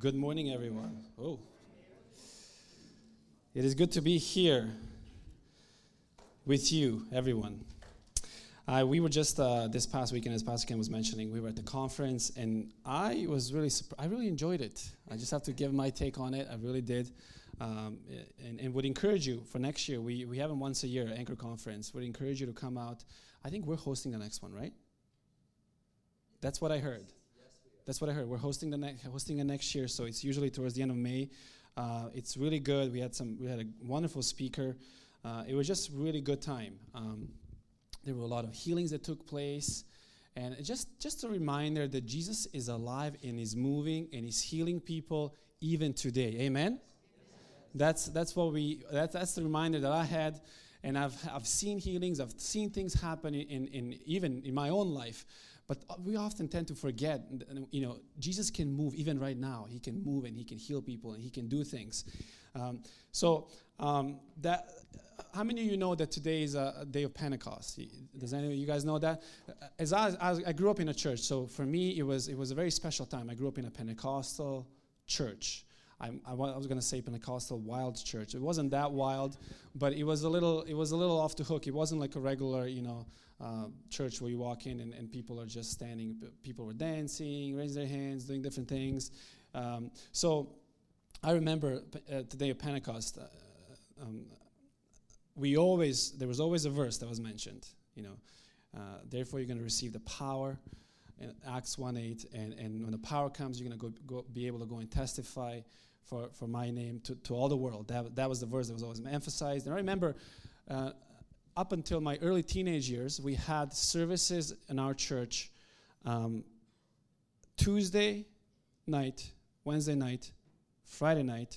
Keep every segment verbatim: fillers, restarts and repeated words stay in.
Good morning, everyone. Oh, it is good to be here with you, everyone. Uh, we were just uh, this past weekend, as Pastor Ken was mentioning, we were at the conference, and I was really, surp- I really enjoyed it. I just have to give my take on it. I really did, um, and, and would encourage you for next year. We we have them once a year, Anchor Conference. Would encourage you to come out. I think we're hosting the next one, right? That's what I heard. That's what I heard. We're hosting the next hosting it next year, so it's usually towards the end of May. Uh, it's really good. We had some. We had a wonderful speaker. Uh, it was just really good time. Um, there were a lot of healings that took place, and it just just a reminder that Jesus is alive and is moving and He's healing people even today. Amen. That's that's what we. That's that's the reminder that I had, and I've I've seen healings. I've seen things happen in in even in my own life. But we often tend to forget, you know, Jesus can move even right now. He can move and He can heal people and He can do things. Um, so um, that, how many of you know that today is a, a day of Pentecost? Does any of you guys know that? As I, as I grew up in a church, so for me it was it was a very special time. I grew up in a Pentecostal church. I, I was going to say Pentecostal wild church. It wasn't that wild, but it was a little. It was a little off the hook. It wasn't like a regular, you know, uh, church where you walk in and, and people are just standing. People were dancing, raising their hands, doing different things. Um, so I remember uh, the day of Pentecost. Uh, um, we always there was always a verse that was mentioned. You know, uh, therefore you're going to receive the power. In Acts one eight, and, and when the power comes, you're going to go, go be able to go and testify for, for my name to, to all the world. That, that was the verse that was always emphasized. And I remember uh, up until my early teenage years, we had services in our church um, Tuesday night, Wednesday night, Friday night,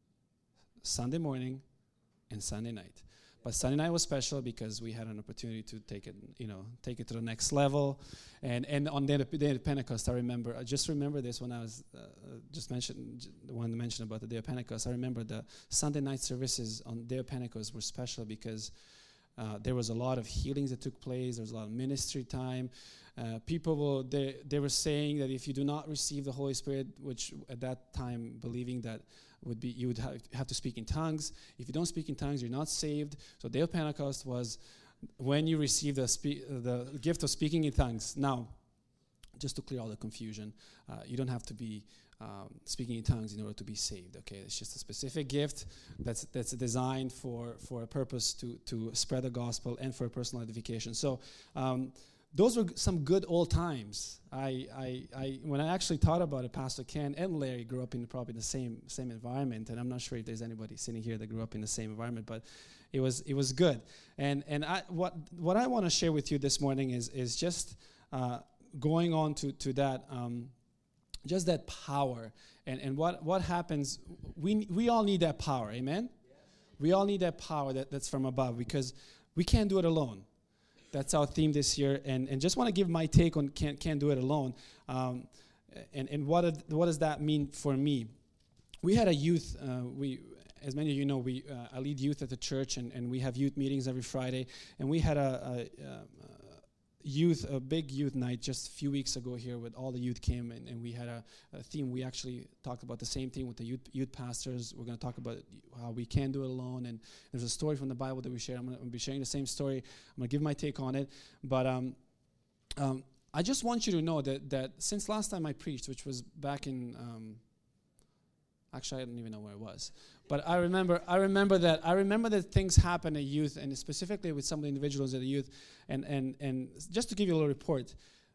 Sunday morning, and Sunday night. But Sunday night was special because we had an opportunity to take it, you know, take it to the next level. And and on the day of Pentecost, I remember, I just remember this when I was uh, just mentioned, the one mentioned about the day of Pentecost. I remember the Sunday night services on the day of Pentecost were special because uh, there was a lot of healings that took place. There was a lot of ministry time. Uh, people will, they, they were saying that if you do not receive the Holy Spirit, which at that time believing that would be you would have, have to speak in tongues. If you don't speak in tongues, you're not saved. So day of Pentecost was when you receive the spe- the gift of speaking in tongues. Now, just to clear all the confusion, uh, you don't have to be um, speaking in tongues in order to be saved. Okay, it's just a specific gift that's that's designed for for a purpose to to spread the gospel and for personal edification. So. Um, Those were some good old times. I, I, I, when I actually thought about it, Pastor Ken and Larry grew up in probably the same same environment, and I'm not sure if there's anybody sitting here that grew up in the same environment, but it was it was good. And and I, what what I want to share with you this morning is is just uh, going on to to that um, just that power and and what what happens. We we all need that power, amen. We all need that power that, that's from above because we can't do it alone. That's our theme this year, and, and just want to give my take on can't can't do it alone, um, and and what ad, what does that mean for me? We had a youth. Uh, we, as many of you know, we uh, I lead youth at the church, and, and we have youth meetings every Friday. And we had a, a, a youth a big youth night just a few weeks ago here, with all the youth came, and, and we had a, a theme. We actually talked about the same thing with the youth youth pastors. We're going to talk about how we can't do it alone, and there's a story from the Bible that we share. I'm going to be sharing the same story. I'm going to give my take on it, but um, um, I just want you to know that that since last time I preached, which was back in, um, actually I don't even know where it was, but I remember I remember that I remember that things happen at youth, and specifically with some of the individuals at the youth, and and and just to give you a little report.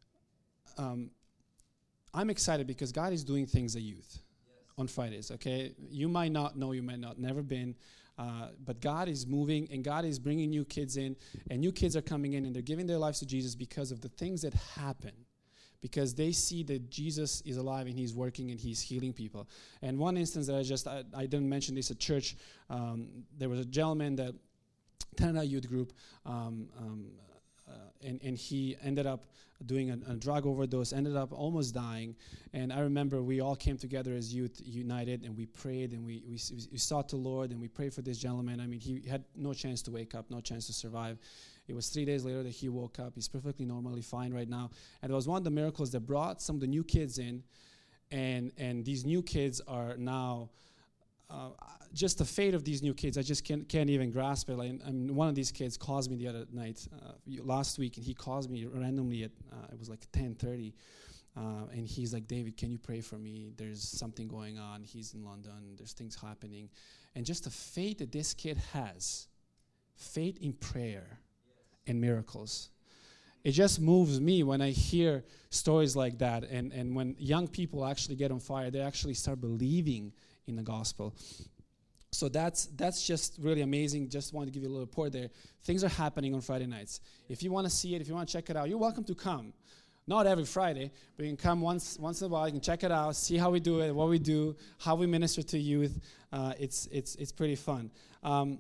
Um, I'm excited because God is doing things at youth. On Fridays, okay? You might not know, you might not, never been, uh, but God is moving, and God is bringing new kids in, and new kids are coming in, and they're giving their lives to Jesus because of the things that happen, because they see that Jesus is alive, and He's working, and He's healing people. And one instance that I just, I, I didn't mention this at church, um, there was a gentleman that attended our youth group, um, um, uh, and, and he ended up doing a, a drug overdose, ended up almost dying. And I remember we all came together as youth united, and we prayed, and we, we, we sought the Lord, and we prayed for this gentleman. I mean, he had no chance to wake up, no chance to survive. It was three days later that he woke up. He's perfectly normally fine right now. And it was one of the miracles that brought some of the new kids in. and and these new kids are now. Uh, just the fate of these new kids, I just can't can't even grasp it. Like, I mean, one of these kids calls me the other night, uh, last week, and he calls me randomly at uh, it was like ten thirty, uh, and he's like, "David, can you pray for me? There's something going on. He's in London. There's things happening," and just the faith that this kid has, faith in prayer and miracles. It just moves me when I hear stories like that, and and when young people actually get on fire, they actually start believing in the gospel. So that's that's just really amazing. Just wanted to give you a little report there. Things are happening on Friday nights. If you want to see it, if you want to check it out, you're welcome to come. Not every Friday, but you can come once once in a while. You can check it out, see how we do it, what we do, how we minister to youth. Uh, it's it's it's pretty fun. Um,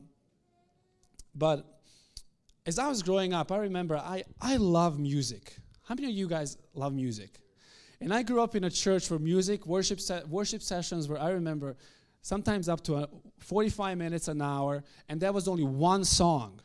but as I was growing up, I remember I I love music. How many of you guys love music? And I grew up in a church where music, worship se- worship sessions where I remember sometimes up to a forty-five minutes, an hour, and that was only one song.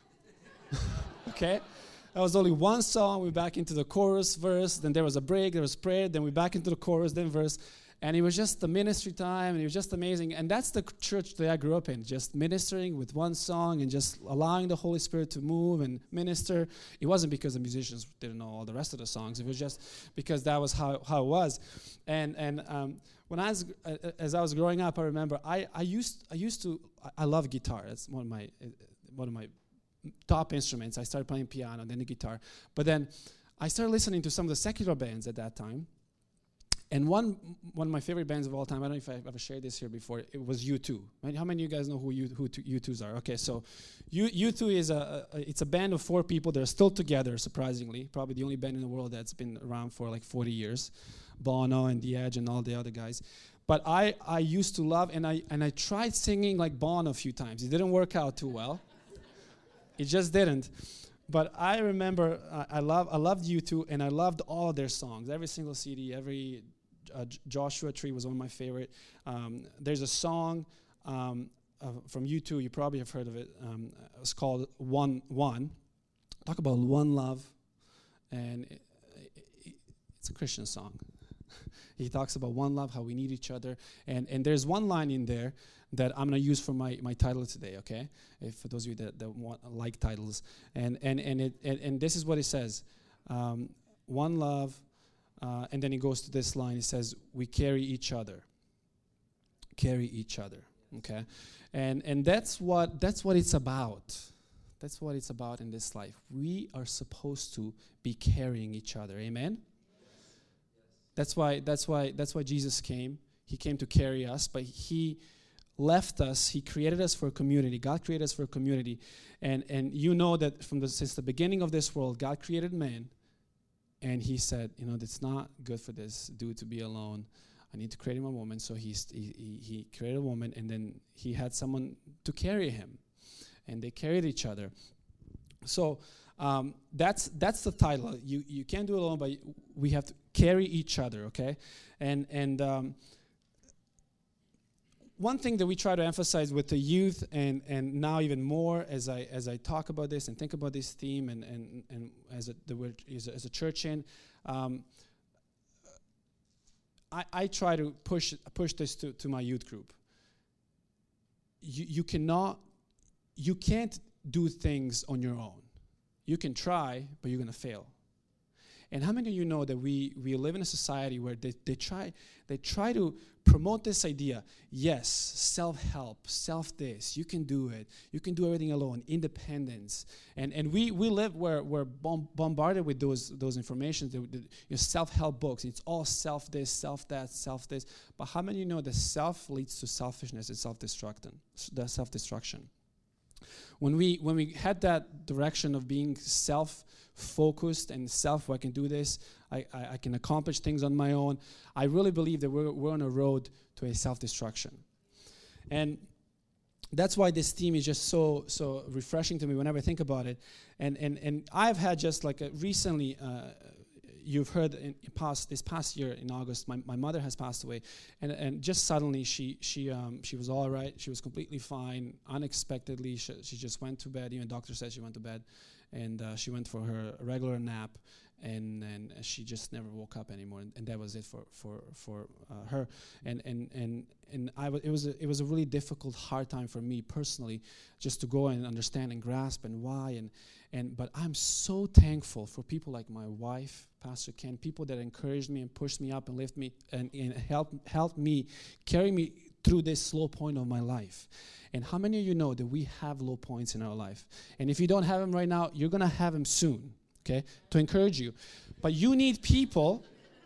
Okay? That was only one song. We were back into the chorus, verse, then there was a break, there was prayer, then we back into the chorus, then verse. And it was just the ministry time, and it was just amazing. And that's the church that I grew up in, just ministering with one song and just allowing the Holy Spirit to move and minister. It wasn't because the musicians didn't know all the rest of the songs. It was just because that was how, how it was. And and um, when I was uh, as I was growing up, I remember I, I used I used to I, I love guitar. It's one of my uh, one of my top instruments. I started playing piano, then the guitar. But then I started listening to some of the secular bands at that time. And one one of my favorite bands of all time, I don't know if I've ever shared this here before, it was U two. Right? How many of you guys know who U, who U twos are? Okay, so U, U two is a, a, it's a band of four people that are still together, surprisingly. Probably the only band in the world that's been around for like forty years. Bono and The Edge and all the other guys. But I, I used to love, and I and I tried singing like Bono a few times. It didn't work out too well. It just didn't. But I remember uh, I love I loved U two, and I loved all of their songs, every single C D, every uh, J- Joshua Tree was one of my favorite. Um, there's a song um, uh, from U two, you probably have heard of it. Um, it's called One One. Talk about one love, and it, it, it's a Christian song. He talks about one love, how we need each other, and and there's one line in there that I'm going to use for my, my title today, okay? If for those of you that, that want like titles. And and and it and, and this is what it says. Um, one love, uh, and then it goes to this line. It says, we carry each other. Carry each other, okay? And and that's what that's what it's about. That's what it's about in this life. We are supposed to be carrying each other. Amen? That's why that's why that's why Jesus came. He came to carry us, but he left us. He created us for a community. God created us for a community. And and you know that from the since the beginning of this world, God created man, and he said, you know, it's not good for this dude to be alone. I need to create him a woman. So he's, he, he he created a woman, and then he had someone to carry him, and they carried each other. So um, that's that's the title. You you can't do it alone, but we have to carry each other, okay? And and um, one thing that we try to emphasize with the youth, and, and now even more as I as I talk about this and think about this theme, and and, and as a the word as a, as a church in, um, I I try to push push this to, to my youth group. You you cannot you can't do things on your own. You can try, but you're gonna fail. And how many of you know that we, we live in a society where they, they try they try to promote this idea, yes, self-help, self-this, you can do it, you can do everything alone, independence. And and we, we live where we're bomb- bombarded with those those informations, the, the, you know, self-help books. It's all self-this, self-that, self-this. But how many of you know that self leads to selfishness and self-destruction? The self-destruction. When we when we had that direction of being self-focused and self, I can do this, I, I, I can accomplish things on my own, I really believe that we're, we're on a road to a self-destruction. And that's why this theme is just so so refreshing to me whenever I think about it. And and, and I've had just like a recently, uh, you've heard in past this past year in August, my, my mother has passed away, and and just suddenly she she um she was all right, she was completely fine, unexpectedly she, she just went to bed. Even doctor said she went to bed, and uh, she went for her regular nap, and and she just never woke up anymore, and, and that was it for for for uh, her. And and and and I w- it was a, it was a really difficult, hard time for me personally, just to go and understand and grasp and why and and. But I'm so thankful for people like my wife, Pastor Ken, people that encouraged me and pushed me up and lift me and, and helped helped me carry me through this low point of my life. And how many of you know that we have low points in our life? And if you don't have them right now, you're going to have them soon, okay, to encourage you. But you need people,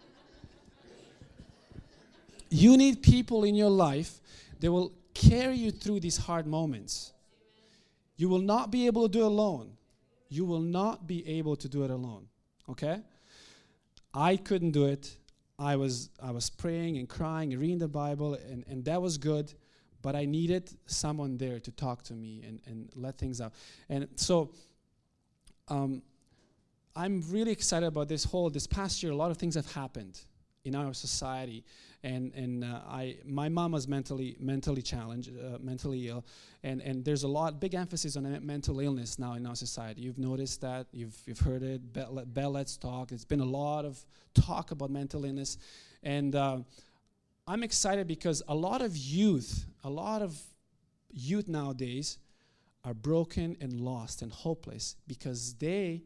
you need people in your life that will carry you through these hard moments. You will not be able to do it alone. You will not be able to do it alone, okay? I couldn't do it. I was I was praying and crying and reading the Bible, and, and that was good. But I needed someone there to talk to me and, and let things out. And so um, I'm really excited about this whole, this past year, a lot of things have happened in our society. And and uh, I my mom was mentally mentally challenged, uh, mentally ill. And, and there's a lot, big emphasis on mental illness now in our society. You've noticed that, you've you've heard it, Bell, Bell Let's Talk. It's been a lot of talk about mental illness. And uh, I'm excited because a lot of youth, a lot of youth nowadays are broken and lost and hopeless because they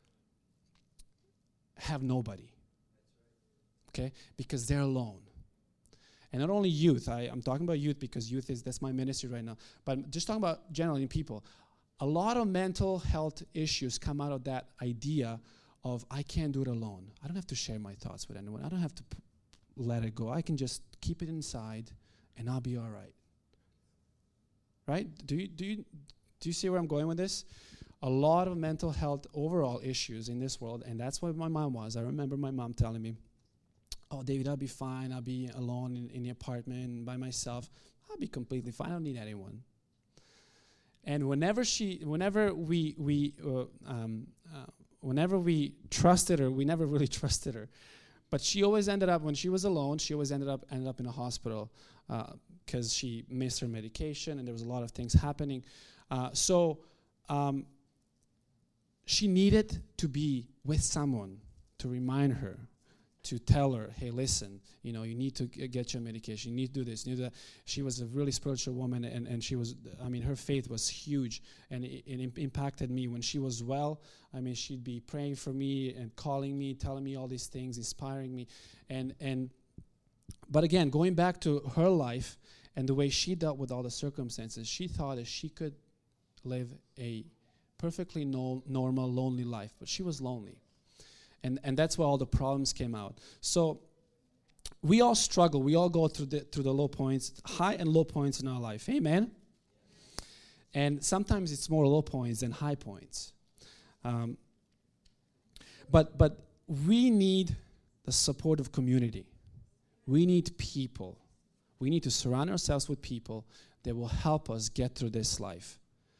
have nobody, okay? Because they're alone. And not only youth, I, I'm talking about youth because youth is, that's my ministry right now, but just talking about generally people. A lot of mental health issues come out of that idea of I can't do it alone. I don't have to share my thoughts with anyone. I don't have to p- let it go. I can just keep it inside and I'll be all right. Right? Do you do you do you see where I'm going with this? A lot of mental health overall issues in this world, and that's what my mom was. I remember my mom telling me, "Oh, David, I'll be fine. I'll be alone in, in the apartment by myself. I'll be completely fine. I don't need anyone." And whenever she, whenever we we uh, um, uh, whenever we trusted her, we never really trusted her. But she always ended up, when she was alone, she always ended up ended up in a hospital because uh, she missed her medication and there was a lot of things happening. Uh, so um, she needed to be with someone to remind her, to tell her, hey, listen, you know, you need to g- get your medication. You need to do this. You need to do that. She was a really spiritual woman, and, and she was, I mean, her faith was huge, and it, it imp- impacted me. When she was well, I mean, she'd be praying for me and calling me, telling me all these things, inspiring me. And, and but again, going back to her life and the way she dealt with all the circumstances, she thought that she could live a perfectly no, normal, lonely life, but she was lonely. And and that's where all the problems came out. So we all struggle. We all go through the through the low points, high and low points in our life. Amen? And sometimes it's more low points than high points. Um, but but we need the support of community. We need people. We need to surround ourselves with people that will help us get through this life.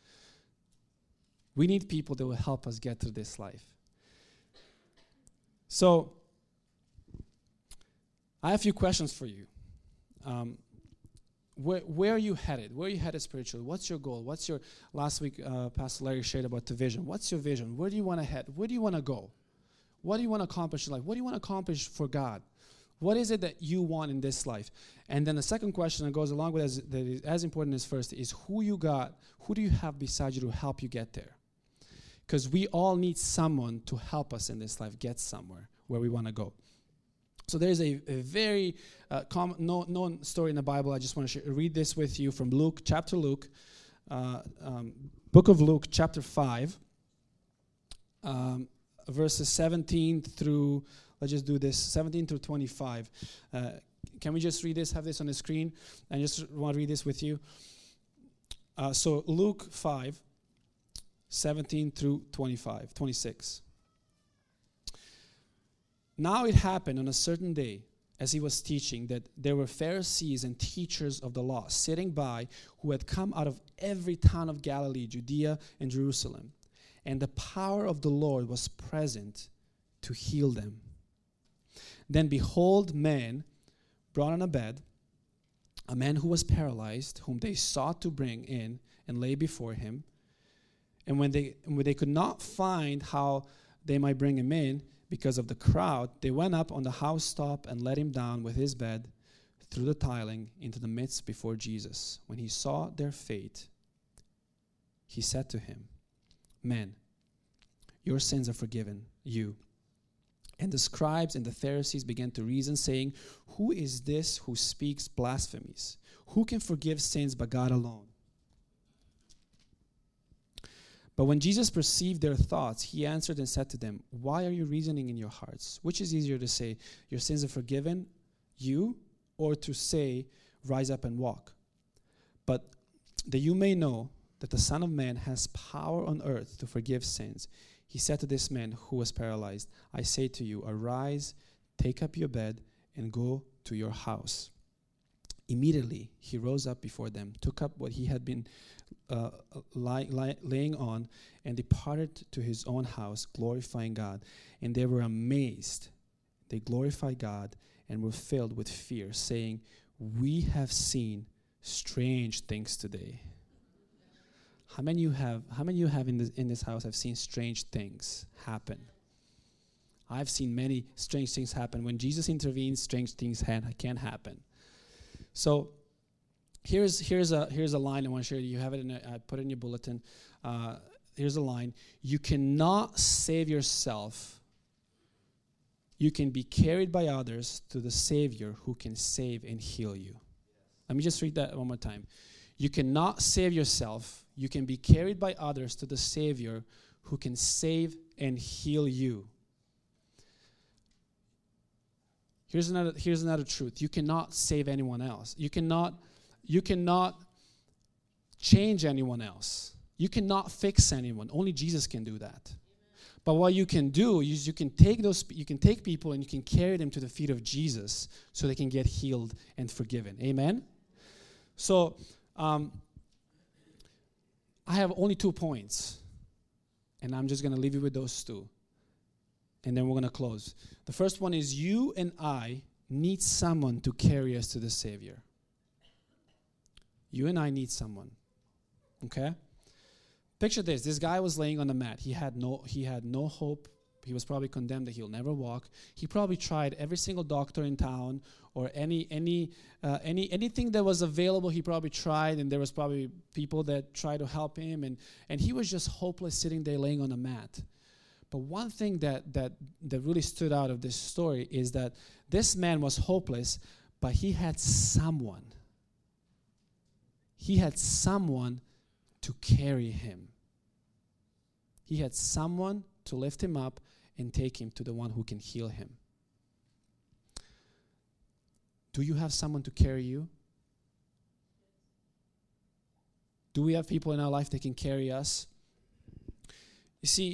We need people that will help us get through this life. So, I have a few questions for you. Um, where, where are you headed? Where are you headed spiritually? What's your goal? What's your, last week, uh, Pastor Larry shared about the vision. What's your vision? Where do you want to head? Where do you want to go? What do you want to accomplish in life? What do you want to accomplish for God? What is it that you want in this life? And then the second question that goes along with as, that is as important as first is who you got, who do you have beside you to help you get there? Because we all need someone to help us in this life get somewhere where we want to go. So there's a, a very uh, common, no, known story in the Bible. I just want to sh- read this with you from Luke, chapter Luke, uh, um, book of Luke, chapter five, um, verses seventeen through, let's just do this, seventeen through twenty-five. Uh, can we just read this, have this on the screen? I just want to read this with you. Uh, so Luke five, seventeen through twenty-five, twenty-six. Now it happened on a certain day, as he was teaching, that there were Pharisees and teachers of the law sitting by who had come out of every town of Galilee, Judea, and Jerusalem. And the power of the Lord was present to heal them. Then behold, men brought on a bed a man who was paralyzed, whom they sought to bring in and lay before him. And when they, when they could not find how they might bring him in, because of the crowd, they went up on the housetop and let him down with his bed through the tiling into the midst before Jesus. When he saw their fate, he said to him, "Men, your sins are forgiven you." And the scribes and the Pharisees began to reason, saying, "Who is this who speaks blasphemies? Who can forgive sins but God alone?" But when Jesus perceived their thoughts, he answered and said to them, "Why are you reasoning in your hearts? Which is easier to say, 'Your sins are forgiven you,' or to say, 'Rise up and walk'? But that you may know that the Son of Man has power on earth to forgive sins." He said to this man who was paralyzed, "I say to you, arise, take up your bed, and go to your house." Immediately he rose up before them, took up what he had been uh, lie, lie, laying on, and departed to his own house, glorifying God. And they were amazed. They glorified God and were filled with fear, saying, "We have seen strange things today." How many you have? How many you have in this in this house have seen strange things happen? I've seen many strange things happen. When Jesus intervenes, strange things ha- can happen. So here's here's a here's a line I want to share. You have it in a, I put it in your bulletin. Uh, here's a line: you cannot save yourself. You can be carried by others to the Savior who can save and heal you. Let me just read that one more time. You cannot save yourself. You can be carried by others to the Savior who can save and heal you. Here's another, here's another truth. You cannot save anyone else. You cannot, you cannot change anyone else. You cannot fix anyone. Only Jesus can do that. But what you can do is you can take those, you can take people and you can carry them to the feet of Jesus so they can get healed and forgiven. Amen? So, um, I have only two points, and I'm just going to leave you with those two, and then we're going to close. The first one is you and I need someone to carry us to the Savior. You and I need someone, okay? Picture this. This guy was laying on the mat. He had no, he had no hope. He was probably condemned that he'll never walk. He probably tried every single doctor in town or any any uh, any anything that was available. He probably tried, and there was probably people that tried to help him, and and he was just hopeless, sitting there laying on the mat. But one thing that that that really stood out of this story is that this man was hopeless, but he had someone. He had someone to carry him. He had someone to lift him up and take him to the one who can heal him. Do you have someone to carry you? Do we have people in our life that can carry us? You see,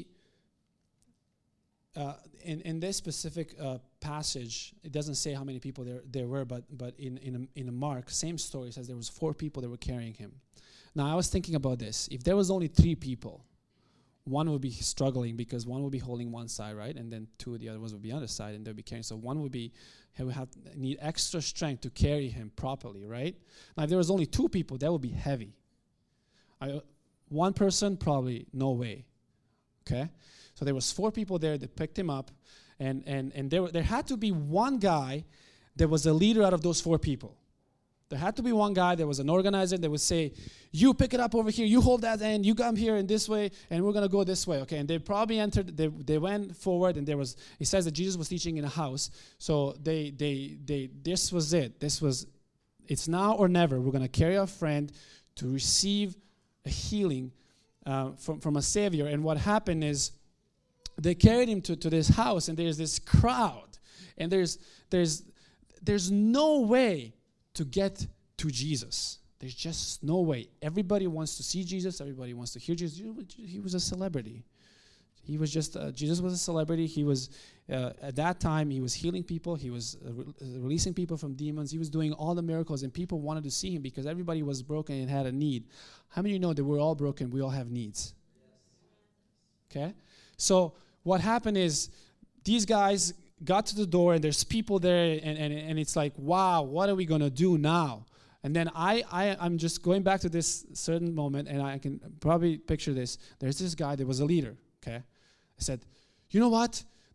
uh, in, in this specific uh, passage, it doesn't say how many people there, there were, but but in, in, a, in a Mark, same story, says there was four people that were carrying him. Now, I was thinking about this. If there was only three people, one would be struggling because one would be holding one side, right? And then two of the other ones would be on the other side, and they'd be carrying. So one would be, he would have need extra strength to carry him properly, right? Now, if there was only two people, that would be heavy. I, one person, probably no way, okay? So there was four people there that picked him up, and and and there there had to be one guy that was a leader out of those four people. There had to be one guy that was an organizer that would say, "You pick it up over here, you hold that end, you come here in this way, and we're going to go this way." Okay, and they probably entered, they, they went forward, and there was, it says that Jesus was teaching in a house, so they, they, they, this was it. This was, it's now or never. We're going to carry our friend to receive a healing uh, from, from a Savior. And what happened is, they carried him to, to this house, and there's this crowd, and there's there's there's no way to get to Jesus. There's just no way. Everybody wants to see Jesus. Everybody wants to hear Jesus. He was a celebrity. He was just, uh, Jesus was a celebrity. He was, uh, at that time, he was healing people. He was uh, re- releasing people from demons. He was doing all the miracles, and people wanted to see him because everybody was broken and had a need. How many of you know that we're all broken? We all have needs. Yes. Okay? So what happened is these guys got to the door, and there's people there, and, and, and it's like, wow, what are we going to do now? And then I, I, I'm just going back to this certain moment, and I can probably picture this. There's this guy that was a leader, okay? I said, you know what?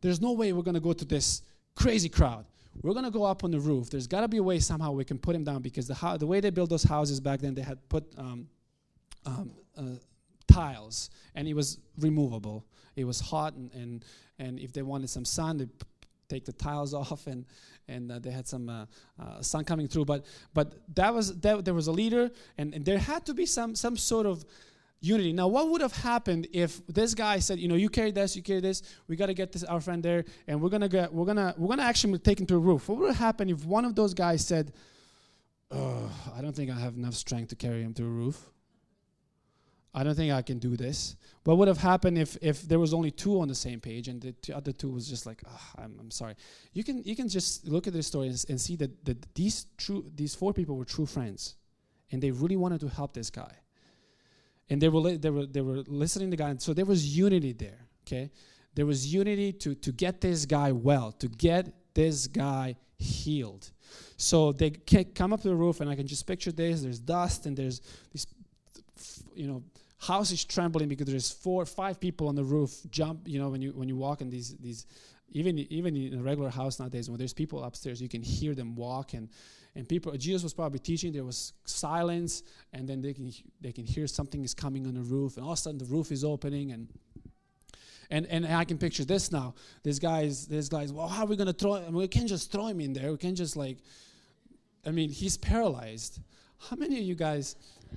there's no way we're going to go to this crazy crowd. We're going to go up on the roof. There's got to be a way somehow we can put him down, because the ho- the way they built those houses back then, they had put um, um, uh, tiles, and it was removable. It was hot, and, and, and if they wanted some sun, they p- take the tiles off, and and uh, they had some uh, uh, sun coming through. But but that was that, there was a leader, and, and there had to be some some sort of unity. Now, what would have happened if this guy said, you know, you carry this, you carry this, we got to get this our friend there, and we're gonna get, we're gonna, we're gonna actually take him to a roof? What would have happened if one of those guys said, oh, I don't think I have enough strength to carry him to a roof. I don't think I can do this. What would have happened if, if there was only two on the same page, and the two other two was just like, oh, I'm, I'm sorry. You can you can just look at this story and, and see that, that these true these four people were true friends, and they really wanted to help this guy. And they were, li- they were they were listening to God. And so there was unity there, okay? There was unity to, to get this guy well, to get this guy healed. So they come up to the roof, and I can just picture this. There's dust, and there's this, you know, house is trembling because there's four, five people on the roof. Jump, you know, when you when you walk in these these, even even in a regular house nowadays, when there's people upstairs, you can hear them walk. And And people, Jesus was probably teaching. There was silence, and then they can they can hear something is coming on the roof, and all of a sudden the roof is opening, and and and I can picture this now. This guy's this guy's. Well, how are we gonna throw him? I mean, we can't just throw him in there. We can't just like. I mean, he's paralyzed. How many of you guys?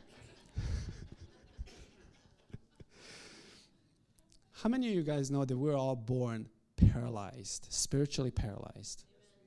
How many of you guys know that we're all born paralyzed, spiritually paralyzed?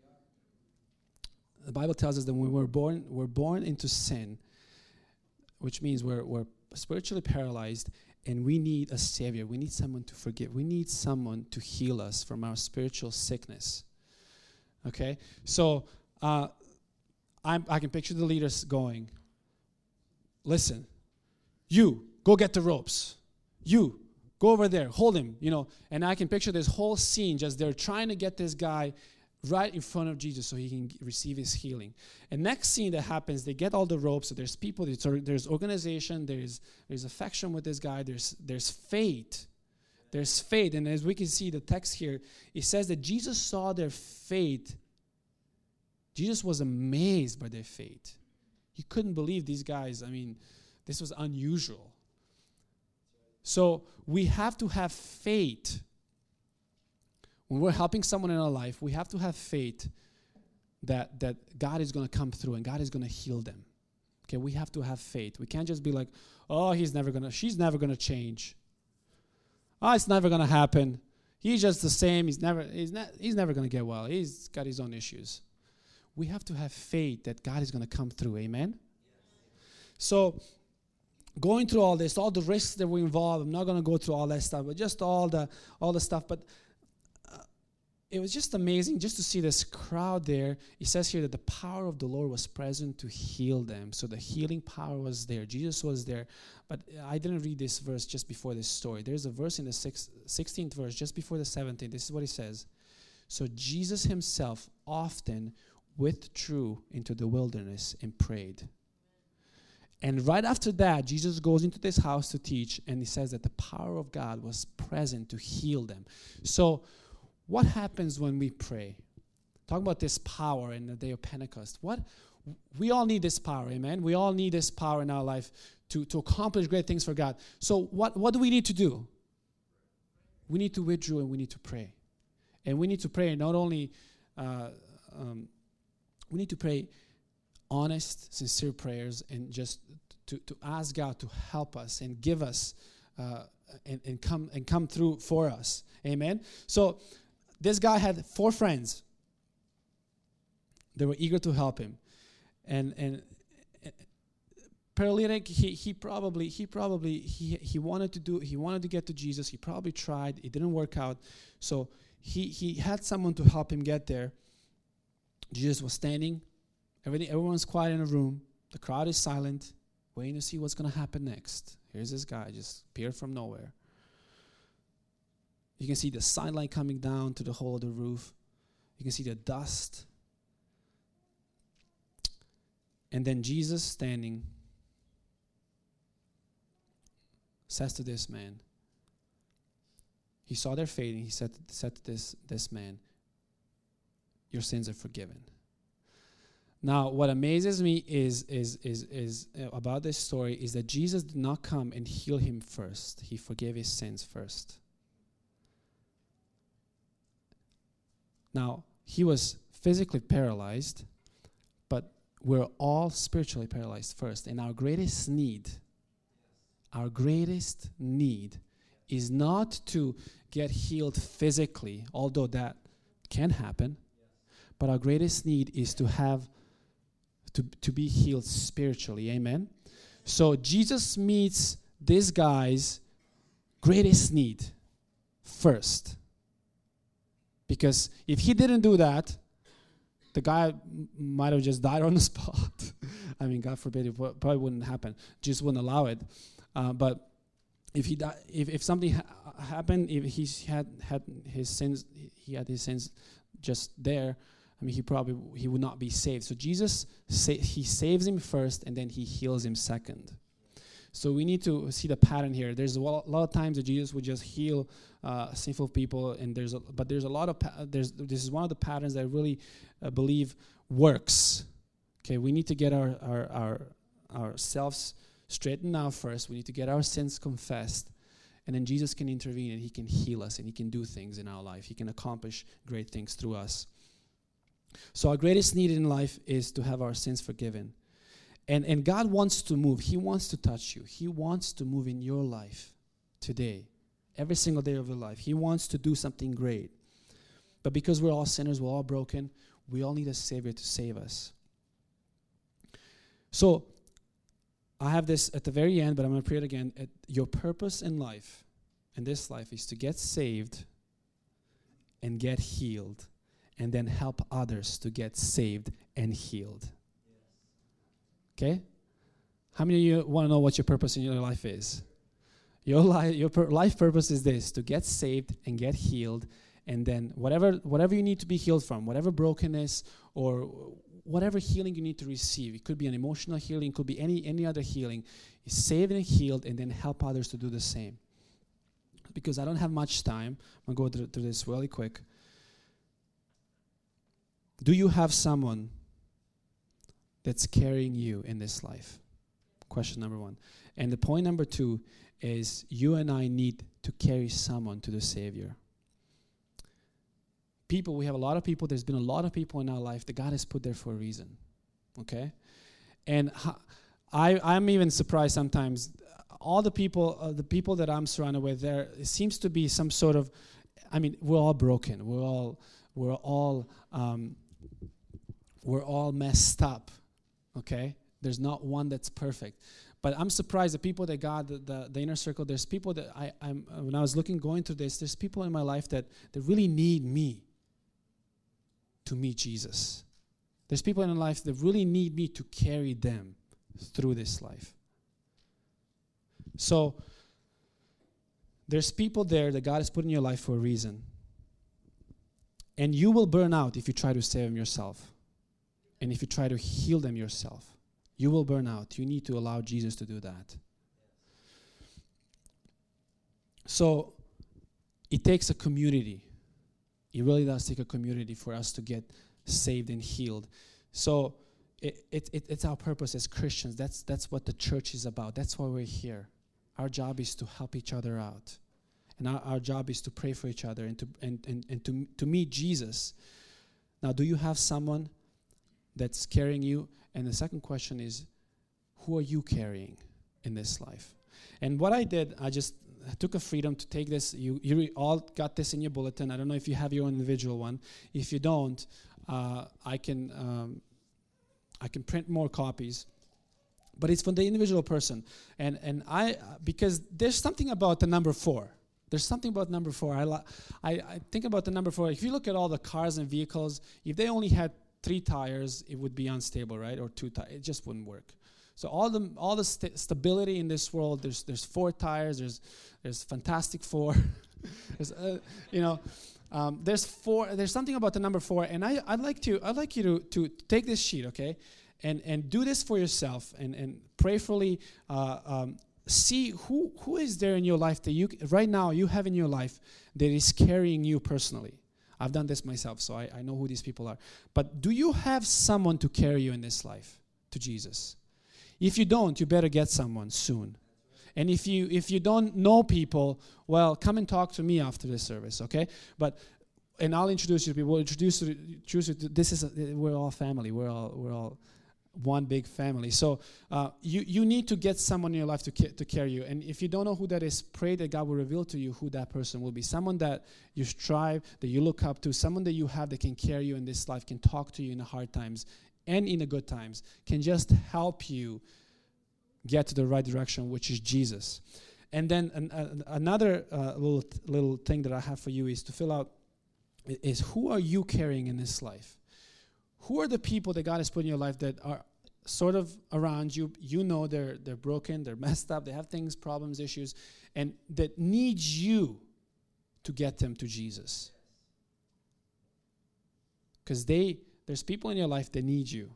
The Bible tells us that when we're born, we're born into sin, which means we're we're spiritually paralyzed, and we need a Savior. We need someone to forgive. We need someone to heal us from our spiritual sickness. Okay? So uh, I'm, I can picture the leaders going, listen, you, go get the ropes. You, go over there, hold him, you know. And I can picture this whole scene, just they're trying to get this guy right in front of Jesus so he can g- receive his healing. And next scene that happens, they get all the ropes. So there's people, there's, or, there's organization, there's there's affection with this guy, there's there's faith. There's faith. And as we can see the text here, it says that Jesus saw their faith. Jesus was amazed by their faith. He couldn't believe these guys. I mean, this was unusual. So we have to have faith. When we're helping someone in our life, we have to have faith that, that God is going to come through and God is going to heal them. Okay, we have to have faith. We can't just be like, oh, he's never going to, she's never going to change. Oh, it's never going to happen. He's just the same. He's never, he's not, he's never going to get well. He's got his own issues. We have to have faith that God is going to come through. Amen? So, going through all this, all the risks that we involve, I'm not going to go through all that stuff, but just all the all the stuff. But it was just amazing just to see this crowd there. It says here that the power of the Lord was present to heal them. So the healing power was there. Jesus was there. But I didn't read this verse just before this story. There's a verse in the sixth, sixteenth verse, just before the seventeenth. This is what it says. So Jesus himself often withdrew into the wilderness and prayed. And right after that, Jesus goes into this house to teach, and he says that the power of God was present to heal them. So what happens when we pray? Talk about this power in the day of Pentecost. What we all need this power, amen? We all need this power in our life to, to accomplish great things for God. So what, what do we need to do? We need to withdraw and we need to pray. And we need to pray not only, uh, um, we need to pray honest, sincere prayers, and just to, to ask God to help us and give us uh, and, and come and come through for us. Amen? So this guy had four friends. They were eager to help him. And and uh, paralytic, he he probably he probably he he wanted to do he wanted to get to Jesus. He probably tried. It didn't work out. So he he had someone to help him get there. Jesus was standing. Everything everyone's quiet in a room. The crowd is silent, waiting to see what's going to happen next. Here's this guy just appeared from nowhere. You can see the sunlight coming down to the hole of the roof. You can see the dust. And then Jesus standing says to this man, He saw their faith, and he said, said to this, this man, your sins are forgiven. Now, what amazes me is, is, is, is uh, about this story is that Jesus did not come and heal him first. He forgave his sins first. Now, he was physically paralyzed, but we're all spiritually paralyzed first. And our greatest need, our greatest need is not to get healed physically, although that can happen, but our greatest need is to have To, to be healed spiritually. Amen? So Jesus meets this guy's greatest need first. Because if he didn't do that, the guy m- might have just died on the spot. I mean, God forbid, it w- probably wouldn't happen. Jesus wouldn't allow it. Uh, but if he di- if, if something ha- happened, if he had, had his sins, he had his sins just there, I mean, he probably he would not be saved. So Jesus, sa- he saves him first, and then he heals him second. So we need to see the pattern here. There's a lot of times that Jesus would just heal uh, sinful people, and there's a, but there's a lot of pa- there's this is one of the patterns that I really uh, believe works. Okay, we need to get our our our ourselves straightened out first. We need to get our sins confessed, and then Jesus can intervene and he can heal us and he can do things in our life. He can accomplish great things through us. So our greatest need in life is to have our sins forgiven. And and God wants to move. He wants to touch you. He wants to move in your life today, every single day of your life. He wants to do something great. But because we're all sinners, we're all broken, we all need a Savior to save us. So I have this at the very end, but I'm going to pray it again. At your purpose in life, in this life, is to get saved and get healed, and then help others to get saved and healed. Okay? How many of you want to know what your purpose in your life is? Your life, your per- life purpose is this: to get saved and get healed, and then whatever whatever you need to be healed from, whatever brokenness or whatever healing you need to receive. It could be an emotional healing, it could be any any other healing. Is saved and healed, and then help others to do the same. Because I don't have much time, I'm going to go through, through this really quick. Do you have someone that's carrying you in this life? Question number one. And the point number two is you and I need to carry someone to the Savior. People, we have a lot of people, there's been a lot of people in our life that God has put there for a reason. Okay? And I, I'm even surprised sometimes. All the people, uh, the people that I'm surrounded with, there it seems to be some sort of, I mean, we're all broken. We're all, we're all, um, we're all messed up. Okay? There's not one that's perfect. But I'm surprised the people that God, the, the, the inner circle, there's people that I, I'm, uh, when I was looking, going through this, there's people in my life that, that really need me to meet Jesus. There's people in my life that really need me to carry them through this life. So, there's people there that God has put in your life for a reason. And you will burn out if you try to save them yourself. And if you try to heal them yourself. You will burn out. You need to allow Jesus to do that. So, it takes a community. It really does take a community for us to get saved and healed. So, it, it, it, it's our purpose as Christians. That's, that's what the church is about. That's why we're here. Our job is to help each other out. And our, our job is to pray for each other and to and, and, and to, to meet Jesus. Now, do you have someone that's carrying you? And the second question is, who are you carrying in this life? And what I did, I just took a freedom to take this. You you re- all got this in your bulletin. I don't know if you have your own individual one. If you don't, uh, I can um, I can print more copies. But it's for the individual person. And and I, because there's something about the number four. There's something about number four. I, li- I I think about the number four. If you look at all the cars and vehicles, if they only had three tires, it would be unstable, right? Or two tires. It just wouldn't work. So all the all the st- stability in this world, there's there's four tires. There's there's Fantastic Four. there's uh, you know, um, there's four. There's something about the number four. And I I'd like to I'd like you to to take this sheet, okay? And and do this for yourself and, and prayerfully uh, um, see who who is there in your life that you right now you have in your life that is carrying you personally. I've done this myself, so I, I know who these people are. But do you have someone to carry you in this life to Jesus? If you don't, you better get someone soon. And if you if you don't know people, well, come and talk to me after this service, okay? But and I'll introduce you to people. We'll introduce you, introduce you to, this is a, we're all family. We're all we're all one big family. So uh, you you need to get someone in your life to ca- to carry you. And if you don't know who that is, pray that God will reveal to you who that person will be. Someone that you strive, that you look up to, someone that you have that can carry you in this life, can talk to you in the hard times and in the good times, can just help you get to the right direction, which is Jesus. And then an, uh, another uh, little little thing that I have for you is to fill out is who are you carrying in this life? Who are the people that God has put in your life that are sort of around you? You know they're they're broken, they're messed up, they have things, problems, issues, and that need you to get them to Jesus. Because they there's people in your life that need you.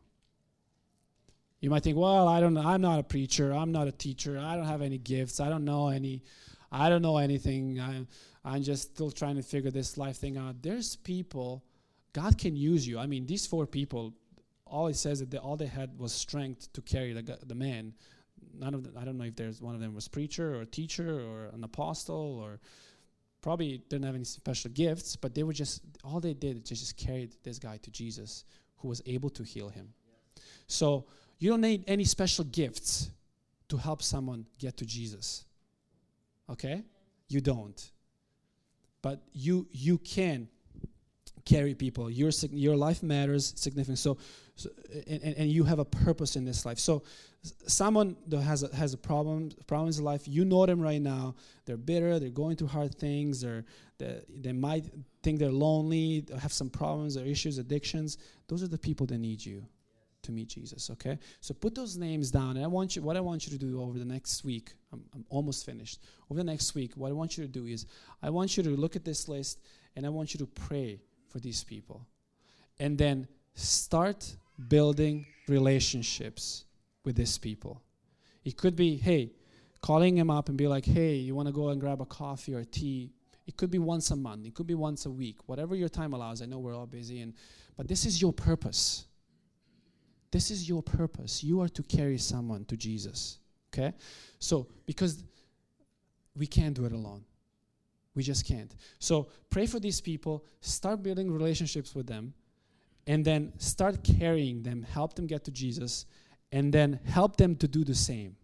You might think, well, I don't know, I'm not a preacher, I'm not a teacher, I don't have any gifts, I don't know any, I don't know anything, I, I'm just still trying to figure this life thing out. There's people, God can use you. I mean, these four people, all it says that they, all they had was strength to carry the the man. None of them, I don't know if there's one of them was preacher or a teacher or an apostle, or probably didn't have any special gifts, but they were just, all they did is just carried this guy to Jesus, who was able to heal him. Yes. So you don't need any special gifts to help someone get to Jesus. Okay? You don't. But you you can carry people. Your your life matters significantly. So, so and, and you have a purpose in this life. So someone that has a, has a problem problems in life, you know them right now. They're bitter. They're going through hard things. They're they, they might think they're lonely. Have some problems or issues, addictions. Those are the people that need you to meet Jesus. Okay. So put those names down. And I want you. What I want you to do over the next week. I'm, I'm almost finished. Over the next week, what I want you to do is I want you to look at this list and I want you to pray for these people. And then start building relationships with these people. It could be, hey, calling them up and be like, hey, you want to go and grab a coffee or tea? It could be once a month. It could be once a week. Whatever your time allows. I know we're all busy, and but this is your purpose. This is your purpose. You are to carry someone to Jesus. Okay? So, because we can't do it alone. We just can't. So pray for these people, start building relationships with them, and then start carrying them, help them get to Jesus, and then help them to do the same.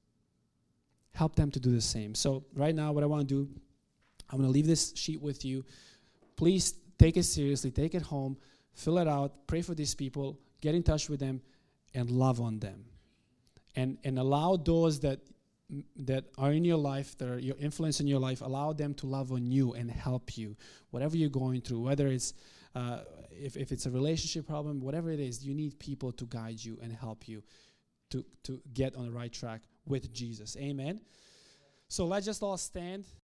Help them to do the same. So right now what I want to do, I'm going to leave this sheet with you. Please take it seriously, take it home, fill it out, pray for these people, get in touch with them, and love on them. And, and allow those that that are in your life, that are your influence in your life, allow them to love on you and help you. Whatever you're going through, whether it's, uh, if, if it's a relationship problem, whatever it is, you need people to guide you and help you to, to get on the right track with Jesus. Amen. So let's just all stand.